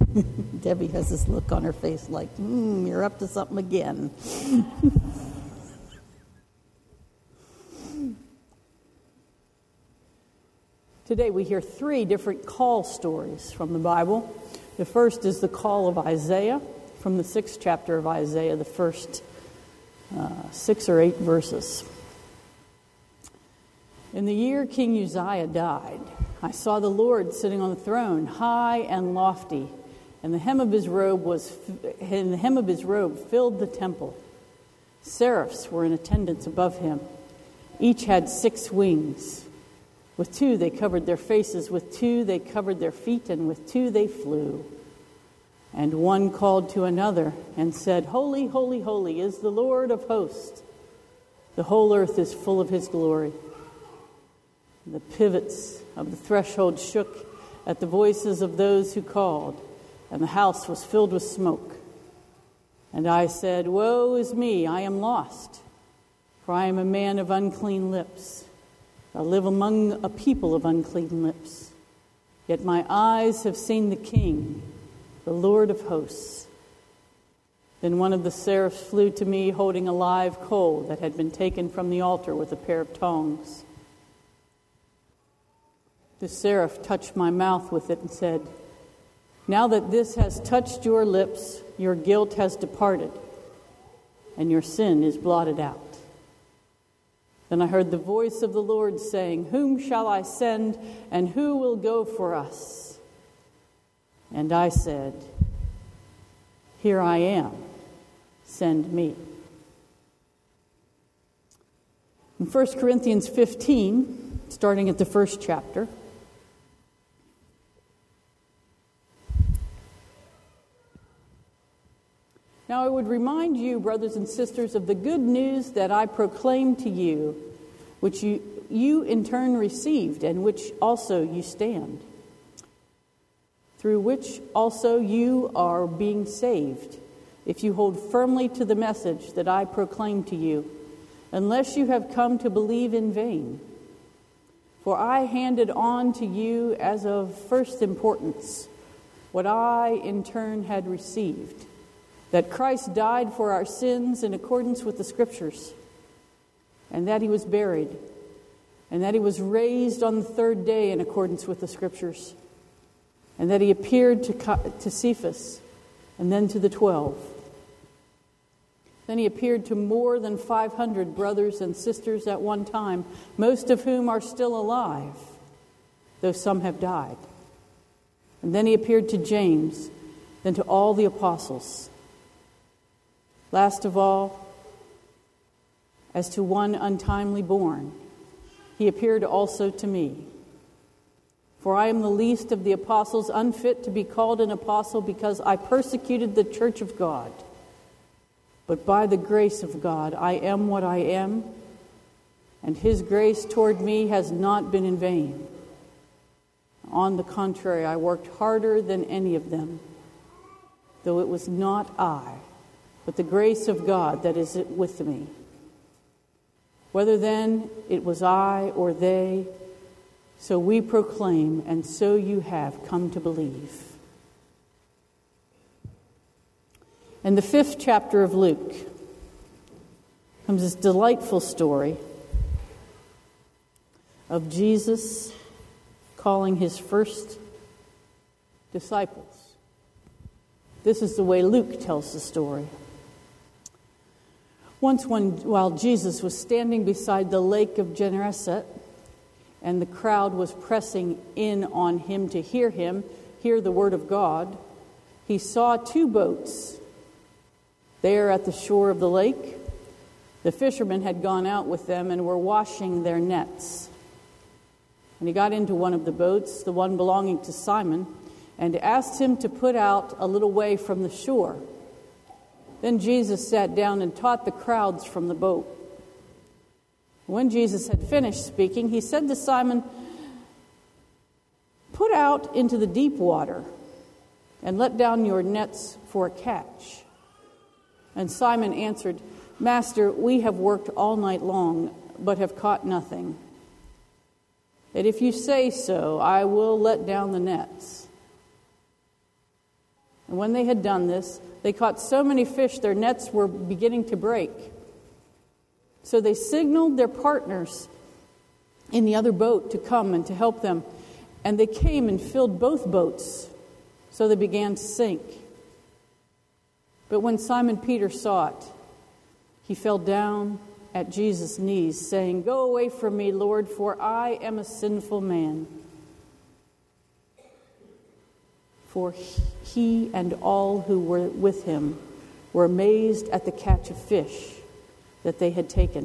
Debbie has this look on her face like, you're up to something again. Today we hear 3 different call stories from the Bible. The first is the call of Isaiah from the 6th chapter of Isaiah, the first 6 or 8 verses. In the year King Uzziah died, I saw the Lord sitting on the throne, high and lofty, and the hem of his robe filled the temple. Seraphs were in attendance above him. Each had 6 wings. With 2 they covered their faces, with 2 they covered their feet, and with 2 they flew. And one called to another and said, Holy, holy, holy is the Lord of hosts. The whole earth is full of his glory. The pivots of the threshold shook at the voices of those who called, and the house was filled with smoke. And I said, Woe is me, I am lost, for I am a man of unclean lips. I live among a people of unclean lips. Yet my eyes have seen the King, the Lord of hosts. Then one of the seraphs flew to me, holding a live coal that had been taken from the altar with a pair of tongs. The seraph touched my mouth with it and said, Now that this has touched your lips, your guilt has departed, and your sin is blotted out. Then I heard the voice of the Lord saying, Whom shall I send, and who will go for us? And I said, Here I am, send me. In 1 Corinthians 15, starting at the 1st chapter, Now I would remind you, brothers and sisters, of the good news that I proclaimed to you, which you in turn received, and which also you stand, through which also you are being saved, if you hold firmly to the message that I proclaimed to you, unless you have come to believe in vain. For I handed on to you as of first importance what I in turn had received, that Christ died for our sins in accordance with the Scriptures, and that he was buried, and that he was raised on the 3rd day in accordance with the Scriptures, and that he appeared to Cephas, and then to the 12. Then he appeared to more than 500 brothers and sisters at one time, most of whom are still alive, though some have died. And then he appeared to James, then to all the apostles. Last of all, as to one untimely born, he appeared also to me. For I am the least of the apostles, unfit to be called an apostle, because I persecuted the church of God. But by the grace of God, I am what I am, and his grace toward me has not been in vain. On the contrary, I worked harder than any of them, though it was not I, but the grace of God that is with me. Whether then it was I or they, so we proclaim, and so you have come to believe. In the 5th chapter of Luke comes this delightful story of Jesus calling his first disciples. This is the way Luke tells the story. Once while Jesus was standing beside the lake of Gennesaret, and the crowd was pressing in on him to hear the word of God, he saw 2 boats there at the shore of the lake. The fishermen had gone out with them and were washing their nets. And he got into one of the boats, the one belonging to Simon, and asked him to put out a little way from the shore. Then Jesus sat down and taught the crowds from the boat. When Jesus had finished speaking, he said to Simon, Put out into the deep water and let down your nets for a catch. And Simon answered, Master, we have worked all night long, but have caught nothing. That if you say so, I will let down the nets. And when they had done this, they caught so many fish their nets were beginning to break. So they signaled their partners in the other boat to come and to help them. And they came and filled both boats, so they began to sink. But when Simon Peter saw it, he fell down at Jesus' knees, saying, "Go away from me, Lord, for I am a sinful man." For he and all who were with him were amazed at the catch of fish that they had taken.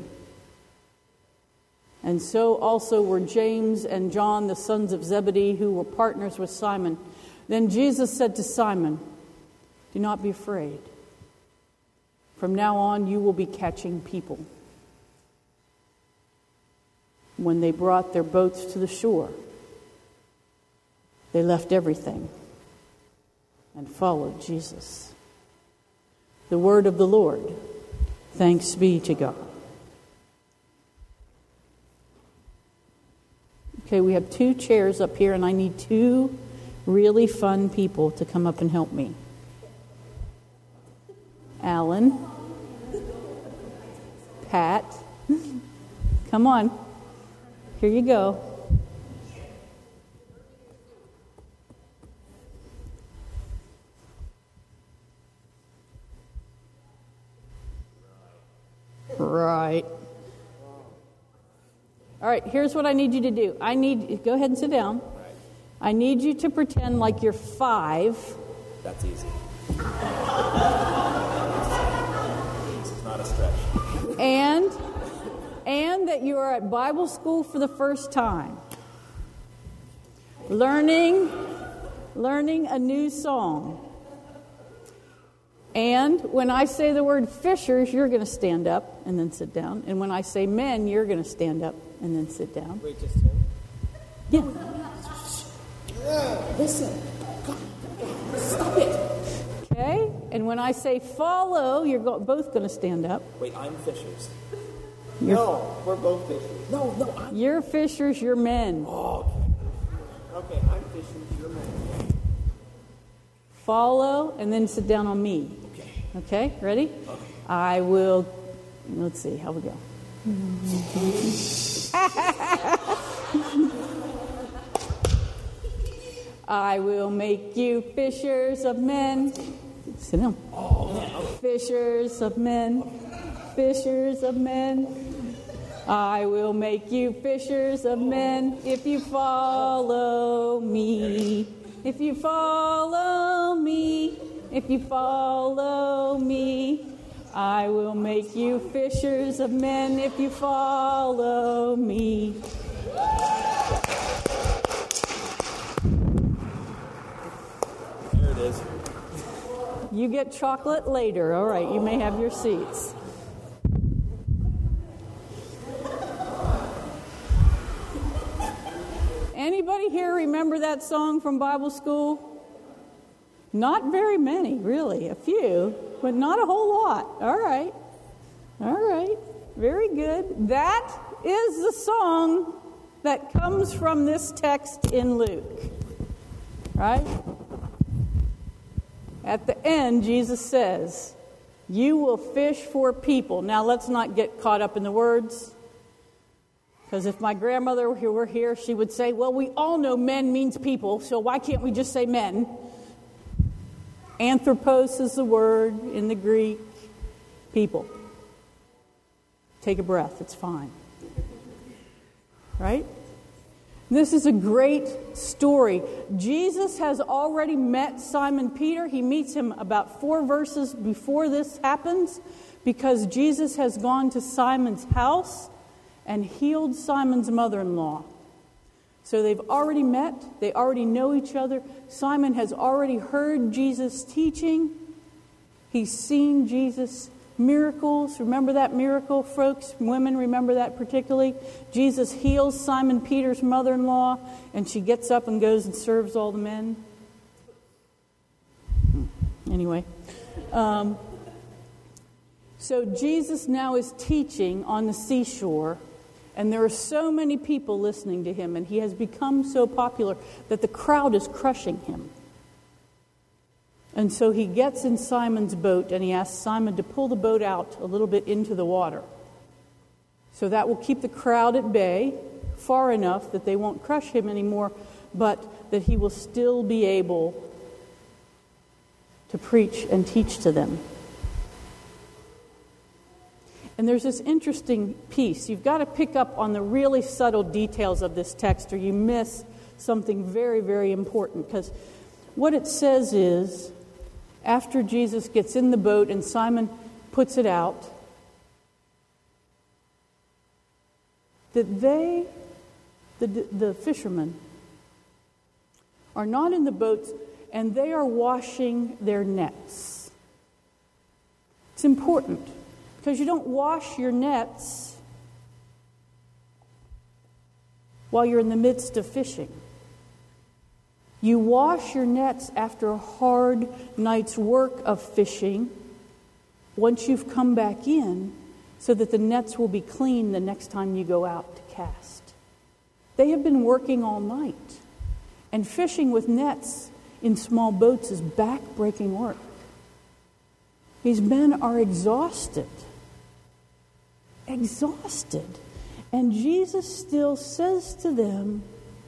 And so also were James and John, the sons of Zebedee, who were partners with Simon. Then Jesus said to Simon, "Do not be afraid. From now on you will be catching people." When they brought their boats to the shore, they left everything and followed Jesus. The word of the Lord. Thanks be to God. Okay, we have 2 chairs up here, and I need 2 really fun people to come up and help me. Alan, Pat, come on. Here you go. Right. All right, here's what I need you to do. Go ahead and sit down. I need you to pretend like you're 5. That's easy. It's not a stretch. And that you are at Bible school for the first time. Learning a new song. And when I say the word fishers, you're going to stand up and then sit down. And when I say men, you're going to stand up and then sit down. Wait, just him? Yeah. Listen. Stop it. Okay? And when I say follow, you're both going to stand up. Wait, I'm fishers. No, we're both fishers. No, I'm... You're fishers, you're men. Oh, okay, I'm fishers, you're men. Follow and then sit down on me. Okay, ready? Okay. I will, let's see, how we go. I will make you fishers of men. Sit down. Fishers of men. Fishers of men. I will make you fishers of men if you follow me. If you follow me. If you follow me. I will make you fishers of men if you follow me. There it is. You get chocolate later. All right, you may have your seats. Anybody here remember that song from Bible school? Not very many, really. A few, but not a whole lot. All right. Very good. That is the song that comes from this text in Luke. Right? At the end, Jesus says, "You will fish for people." Now, let's not get caught up in the words. Because if my grandmother were here, she would say, "Well, we all know men means people, so why can't we just say men?" Anthropos is the word in the Greek. People. Take a breath. It's fine. Right? This is a great story. Jesus has already met Simon Peter. He meets him about 4 verses before this happens because Jesus has gone to Simon's house and healed Simon's mother-in-law. So they've already met. They already know each other. Simon has already heard Jesus teaching. He's seen Jesus' miracles. Remember that miracle, folks? Women, remember that particularly? Jesus heals Simon Peter's mother-in-law, and she gets up and goes and serves all the men. Anyway. So Jesus now is teaching on the seashore. And there are so many people listening to him, and he has become so popular that the crowd is crushing him. And so he gets in Simon's boat and he asks Simon to pull the boat out a little bit into the water. So that will keep the crowd at bay far enough that they won't crush him anymore, but that he will still be able to preach and teach to them. And there's this interesting piece. You've got to pick up on the really subtle details of this text or you miss something very, very important. Because what it says is, after Jesus gets in the boat and Simon puts it out, that they, the fishermen, are not in the boats and they are washing their nets. It's important because you don't wash your nets while you're in the midst of fishing. You wash your nets after a hard night's work of fishing once you've come back in so that the nets will be clean the next time you go out to cast. They have been working all night. And fishing with nets in small boats is back-breaking work. These men are exhausted. Exhausted. And Jesus still says to them,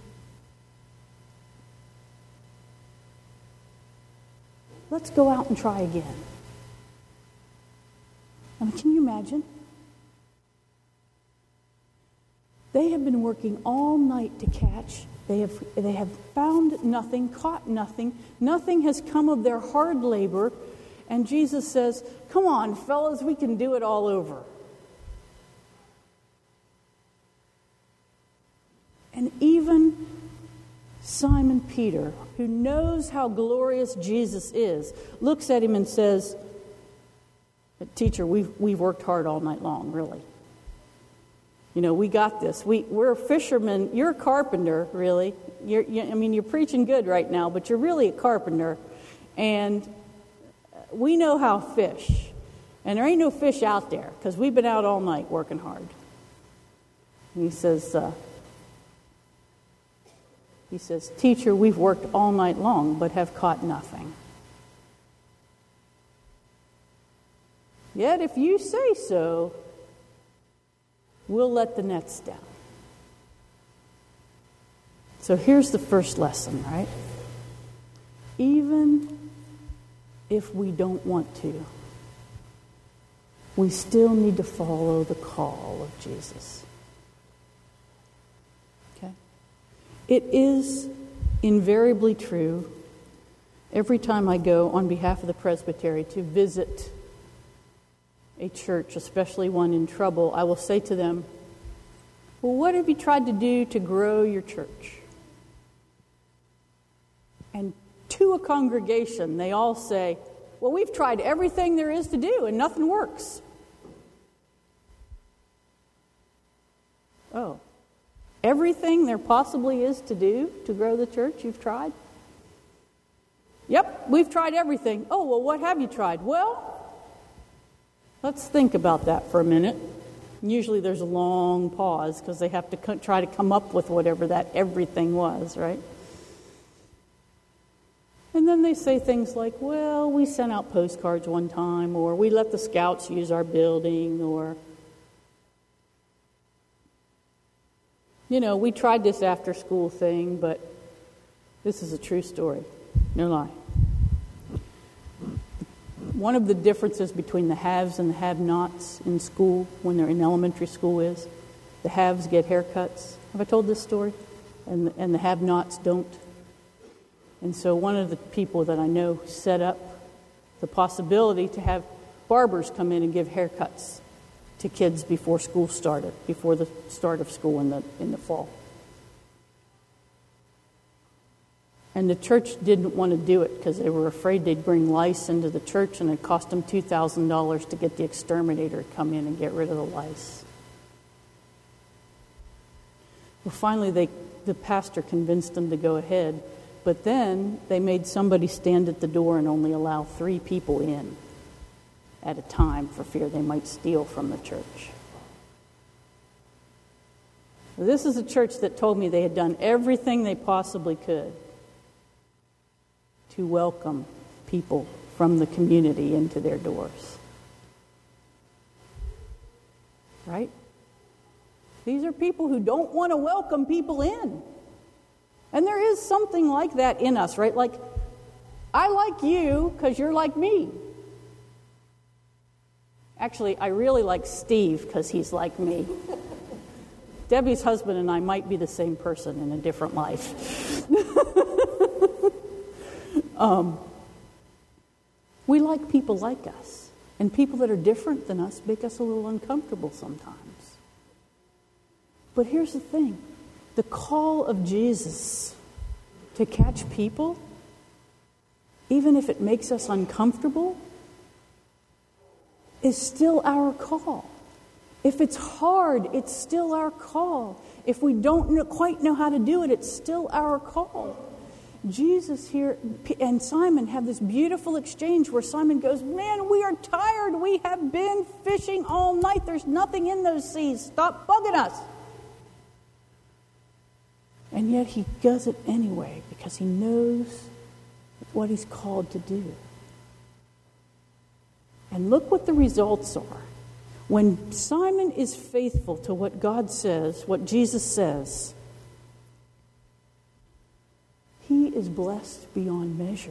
let's go out and try again. I mean, can you imagine? They have been working all night to catch. They have found nothing, caught nothing. Nothing has come of their hard labor. And Jesus says, come on, fellas, we can do it all over. And even Simon Peter, who knows how glorious Jesus is, looks at him and says, teacher, we've worked hard all night long, really. You know, we got this. We're fishermen. You're a carpenter, really. You're preaching good right now, but you're really a carpenter. And we know how to fish. And there ain't no fish out there because we've been out all night working hard. And he says, teacher, we've worked all night long, but have caught nothing. Yet if you say so, we'll let the nets down. So here's the first lesson, right? Even if we don't want to, we still need to follow the call of Jesus. Okay? It is invariably true every time I go on behalf of the presbytery to visit a church, especially one in trouble, I will say to them, well, what have you tried to do to grow your church? And to a congregation, they all say, well, we've tried everything there is to do and nothing works. Oh, everything there possibly is to do to grow the church you've tried? Yep, we've tried everything. Oh, well, what have you tried? Well, let's think about that for a minute. Usually there's a long pause because they have to try to come up with whatever that everything was, right? And then they say things like, well, we sent out postcards one time, or we let the scouts use our building, or, you know, we tried this after school thing, but this is a true story. No lie. One of the differences between the haves and the have-nots in school, when they're in elementary school, is the haves get haircuts. Have I told this story? And the have-nots don't. And so one of the people that I know set up the possibility to have barbers come in and give haircuts to kids before school started, before the start of school in the fall. And the church didn't want to do it because they were afraid they'd bring lice into the church and it cost them $2,000 to get the exterminator to come in and get rid of the lice. Well, finally, the pastor convinced them to go ahead, but then they made somebody stand at the door and only allow 3 people in at a time for fear they might steal from the church. This is a church that told me they had done everything they possibly could to welcome people from the community into their doors. Right? These are people who don't want to welcome people in. And there is something like that in us, right? Like, I like you because you're like me. Actually, I really like Steve because he's like me. Debbie's husband and I might be the same person in a different life. We like people like us. And people that are different than us make us a little uncomfortable sometimes. But here's the thing. The call of Jesus to catch people, even if it makes us uncomfortable, is still our call. If it's hard, it's still our call. If we don't quite know how to do it, it's still our call. Jesus here and Simon have this beautiful exchange where Simon goes, "Man, we are tired. We have been fishing all night. There's nothing in those seas. Stop bugging us." And yet he does it anyway because he knows what he's called to do. And look what the results are. When Simon is faithful to what God says, what Jesus says, he is blessed beyond measure.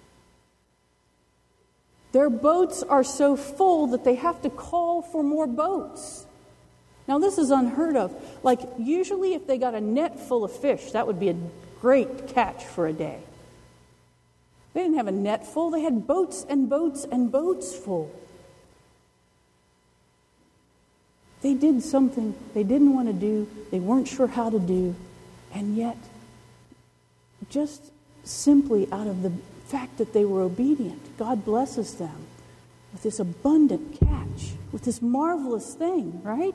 Their boats are so full that they have to call for more boats. Now, this is unheard of. Like, usually if they got a net full of fish, that would be a great catch for a day. They didn't have a net full. They had boats and boats and boats full. They did something they didn't want to do. They weren't sure how to do. And yet, just simply out of the fact that they were obedient, God blesses them with this abundant catch, with this marvelous thing, right?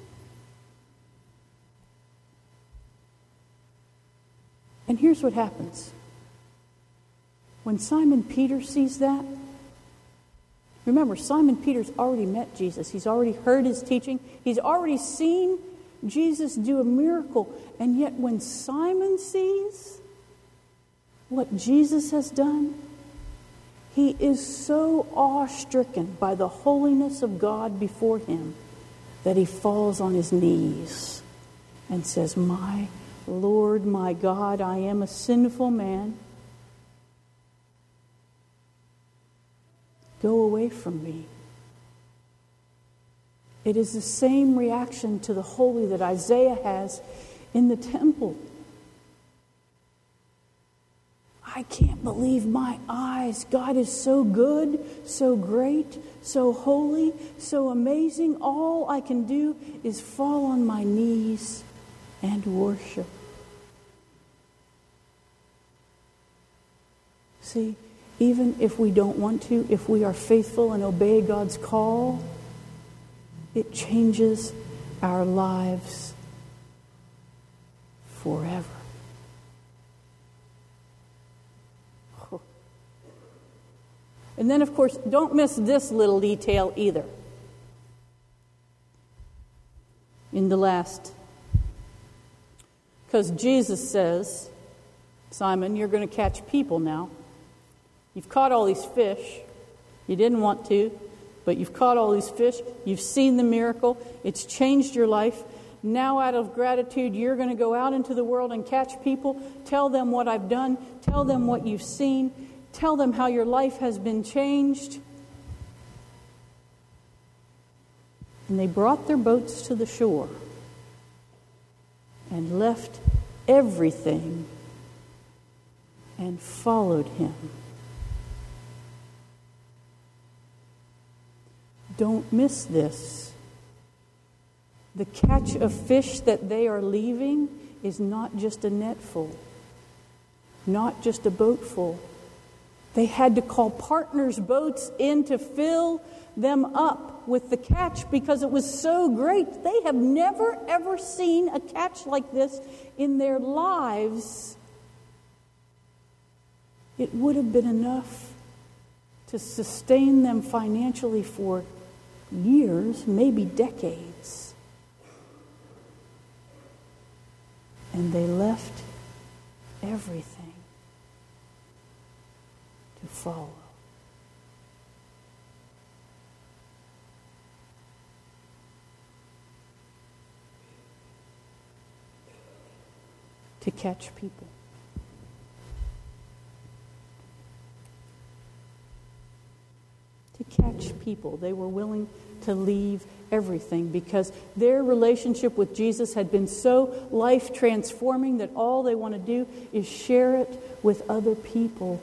And here's what happens. When Simon Peter sees that, remember, Simon Peter's already met Jesus. He's already heard his teaching. He's already seen Jesus do a miracle. And yet when Simon sees what Jesus has done, he is so awe-stricken by the holiness of God before him that he falls on his knees and says, "My Lord, my God, I am a sinful man. Go away from me." It is the same reaction to the holy that Isaiah has in the temple. I can't believe my eyes. God is so good, so great, so holy, so amazing. All I can do is fall on my knees and worship. See, even if we don't want to, if we are faithful and obey God's call, it changes our lives forever. And then, of course, don't miss this little detail either. In the last, because Jesus says, "Simon, you're going to catch people now. You've caught all these fish. You didn't want to, but you've caught all these fish. You've seen the miracle. It's changed your life. Now, out of gratitude, you're going to go out into the world and catch people. Tell them what I've done. Tell them what you've seen. Tell them how your life has been changed." And they brought their boats to the shore and left everything and followed him. Don't miss this. The catch of fish that they are leaving is not just a net full, not just a boat full. They had to call partners' boats in to fill them up with the catch because it was so great. They have never, ever seen a catch like this in their lives. It would have been enough to sustain them financially for years, maybe decades. And they left everything to follow. to catch people. To catch people. They were willing to leave everything because their relationship with Jesus had been so life-transforming that all they want to do is share it with other people.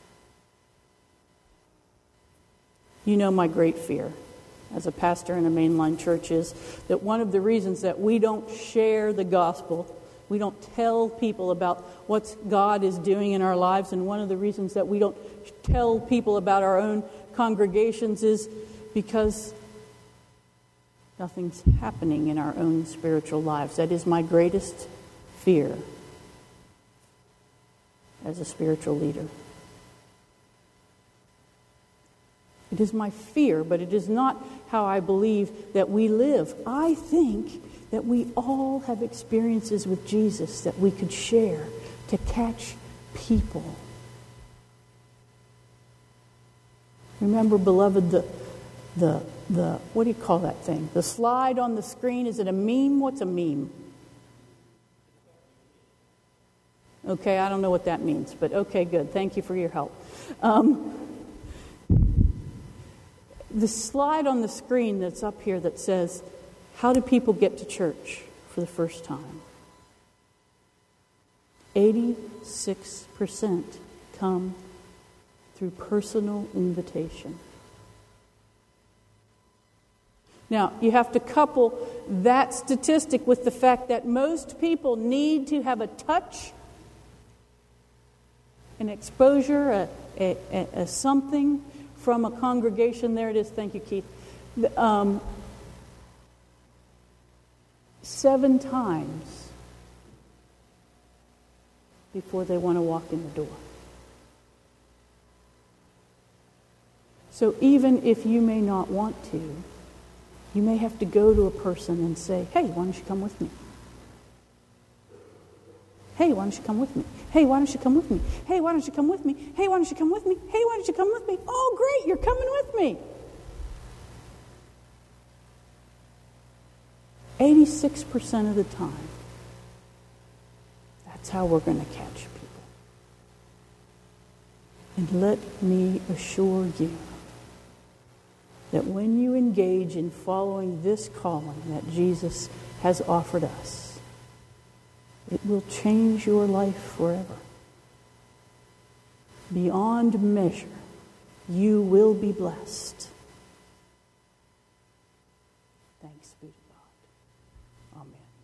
You know my great fear as a pastor in a mainline church is that one of the reasons that we don't share the gospel, we don't tell people about what God is doing in our lives, and one of the reasons that we don't tell people about our own congregations is because nothing's happening in our own spiritual lives. That is my greatest fear as a spiritual leader. It is my fear, but it is not how I believe that we live. I think that we all have experiences with Jesus that we could share to catch people. Remember, beloved, the what do you call that thing? The slide on the screen, is it a meme? What's a meme? Okay, I don't know what that means, but okay, good. Thank you for your help. The slide on the screen that's up here that says, how do people get to church for the first time? 86% come through personal invitation. Now, you have to couple that statistic with the fact that most people need to have a touch, an exposure, a something from a congregation. There it is. Thank you, Keith. 7 times before they want to walk in the door. So even if you may not want to, you may have to go to a person and say, hey, why don't you come with me? Hey, why don't you come with me? Hey, why don't you come with me? Hey, why don't you come with me? Hey, why don't you come with me? Hey, why don't you come with me? Oh, great, you're coming with me. 86% of the time, that's how we're going to catch people. And let me assure you that when you engage in following this calling that Jesus has offered us, it will change your life forever. Beyond measure, you will be blessed. Thanks be to God. Amen.